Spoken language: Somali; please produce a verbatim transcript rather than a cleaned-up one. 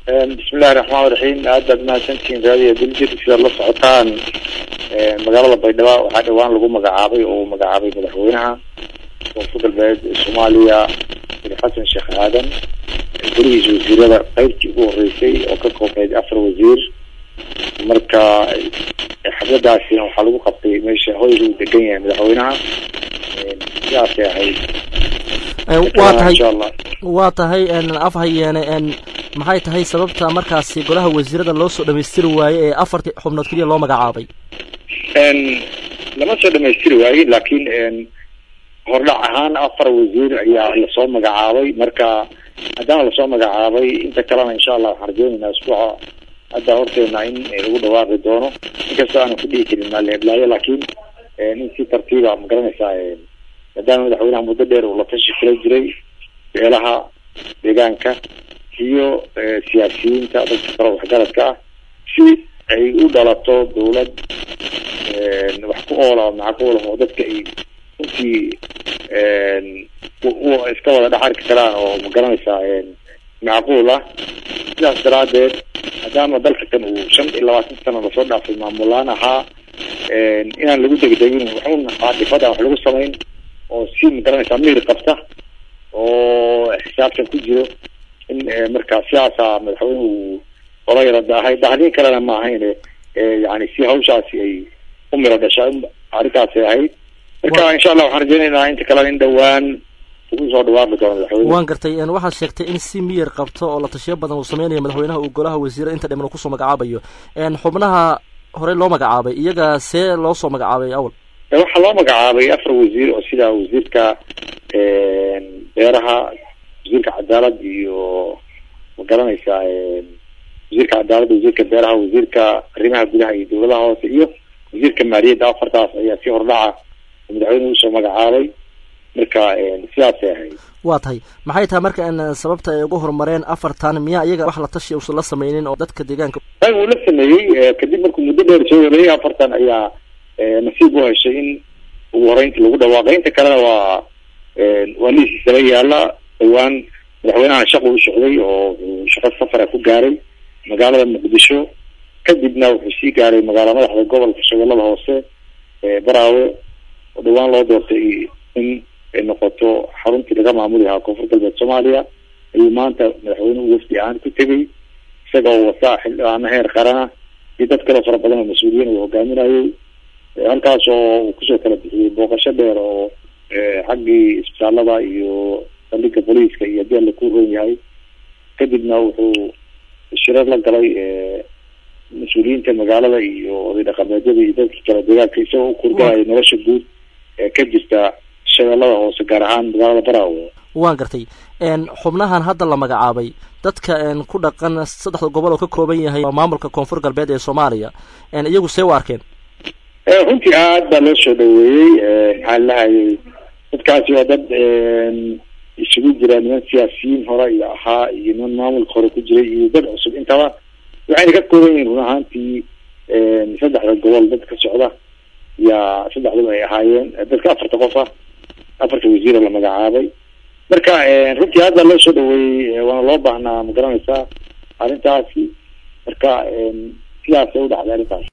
بسم الله الرحمن الرحيم. هذا ما سنتين هذه بلجيك في الله سعطان مقالة بيضاء وحدوان لقوا مقعابي ومقعابي مدحوينها وفوق البلد الصومالية حسن شيخ آدم بريز وزير هذا قيبتي هو الرئيسي وككو قيد أفر وزير مركا حبدا عشرين وحلو خطي ماشي هوي دقيقة مدحوينها سياسة هاي إن شاء الله واتهي أن أفهي أنا أن maxay tahay sababta markaasi golaha wasiirada loo soo dhameystiri waayay ee afartii xubnood kaliya loo magacaabay een lama soo dhameystiri waayay laakiin een hordhac ahaan afar wasiir ayaa la soo magacaabay marka hadana la soo magacaabay inta kalena insha Allah waxaan rajaynaynaa isbuuca hadda horteena in lagu dhawaaqi doono inkastoo aan ku dhigi karin maalin laakiin in si tartiib ah magaranaysaa ee hadana madaxweynaha muddo dheer uu la tashi kala jiray beelaha deegaanka iyo siyaasiyiinta dadka kale waxgaradka ah si ay u dhalato dawlad ee wax ku oola macquul ah oo dadka ay intii ee oo iska wada dhaxal karaan oo magaranaysaa ee macquul ah sidaas daraadeed hadama dalka kan uu shan iyo labaatan sano la soo dhaafay maamulaan ahaa ee inaan lagu degdegin wuxuuna qaadifada wax lagu sameyn oo si magaranaysaa meel qabta oo xisaabtan ku jiro in marka siyaasa madaxweynuhu qoray radahay dahdii kalena ma ahayn ee yani si hawshaasi ay u miro dhashay arrintaas ay ahayd marka insha Allah waxaan rajaynaynaa inta kale in dhawaan ugu soo dhawaaqi doono madaxweynuhu waan gartay in waxa sheegtay in si miyir qabto oo la tashiyo badan uu sameeyo madaxweynaha uu golaha wasiirada inta dhiman ku soo magacaabayo in xubnaha hore loo magacaabay iyaga see loo soo magacaabay awal waxa loo magacaabay afar wasiir oo sida wasiirka ee beeraha wasiirka cadaalad iyo magaranaysaa wasiirka cadaalad wasiirka beeraha wasiirka arrimaha gudaha iyo dawladaha hoose iyo wasiirka maaliyadda afartaas ayaa si hordhaca madaxweynuhu soo magacaabay marka siyaas ay ahayd waa tahay maxay tahay marka in sababta ay ugu horumareen afartan miya iyaga wax la tashi oo la sameeyeen oo dadka deegaanka ay uu la sameeyay kadib markuu muddo dheer soo wareeyay afartan ayaa nasiib u heshay in ugu horeynta lagu dhawaaqay inta kalena waa waa liisi sare yaala dhawaan madaxweynaha shaqo u socday oo shaqo safar ku gaaray magaalada Muqdisho kadibna wuxuu sii gaaray magaalada madaxda gobolka Shabeellaha Hoose ee Baraawe oo dhawaan loo doortay in ay noqoto xaruntii laga maamuli lahaa koonfurta galbeed Soomaaliya ayuu maanta madaxweynuhu wafdi aan ku tagay isagoo wasa xildhibaan heer qaran iyo dad kale fara badan oo mas'uuliyiin uu hogaaminayay halkaas oo uu kusoo kala bixiyay booqasho dheer oo xaggii isbitaalada iyo saldhigga booliiska iyo hadii la ku roon yahay kadibna wuxuu shirar la galay mas-uuliyiinta magaalada iyo oday dhaqameedyada iyo dadka kala deegaanka isagoo u kurgalaya nolosha guud ee ka jirta Shabeellaha Hoose gaar ahaan magaalada Baraawe waan gartay een xubnahan hadda la magacaabay dadka een ku dhaqan saddexda gobol oo ka kooban yahay maamulka koonfur galbeed ee Soomaaliya een iyagu see waarkeen ee runtii aad baa loo soo dhaweeyay maxaa la hayay dadkaasi waa dad isugu jira niman siyaasiyiin hore iyo ahaa iyo niman maamulka hore ku jiray iyo dad cusub intaba waxayna ka kooban yihiin run ahaantii saddexda gobol dad ka socda yaa saddexdaba ay ahaayeen dadka afarta qof ah afarta wasiir la magacaabay marka runtii aad baa loo soo dhaweeyay waana loo baahnaa magaranaysaa arrintaasi marka siyaasad u dhacday arrintaas